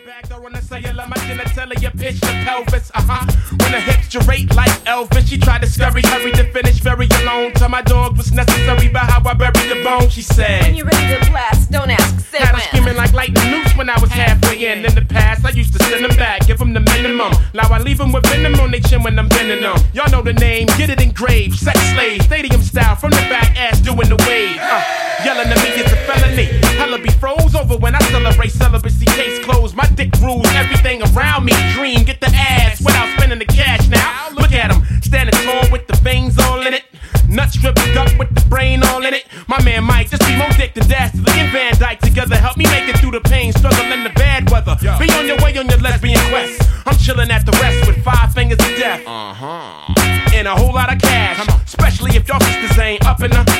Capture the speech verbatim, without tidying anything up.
back door on the cellular, my genitalia, you pitch the pelvis, uh-huh. When the hips gyrate like Elvis, she tried to scurry, hurry to finish very alone. Tell my dog was necessary, but how I buried the bone, she said. When you're ready to blast, don't ask, say Had when. her screaming like lightning loose when I was halfway in. In the past, I used to send them back, give them the minimum. Now I leave them with venom on their chin when I'm bending them. Y'all know the name, get it engraved. Sex slave, stadium style, from the back, ass doing the wave. Uh, yelling at me is a felony. Hella be froze over when I celebrate celibacy. Case closed, my dick rules everything around me. Dream, get the ass without spending the cash. Now look at him, standing tall with the veins all in it. Nuts dripping up with the brain all in it. My man Mike, just be more dick than Dastardly and Van Dyke together. Help me make it through the pain, struggle in the bad weather. Yo. Be on your way on your lesbian quest. I'm chilling at the rest with five fingers of death. Uh-huh. And a whole lot of cash. Especially if y'all sisters ain't up in the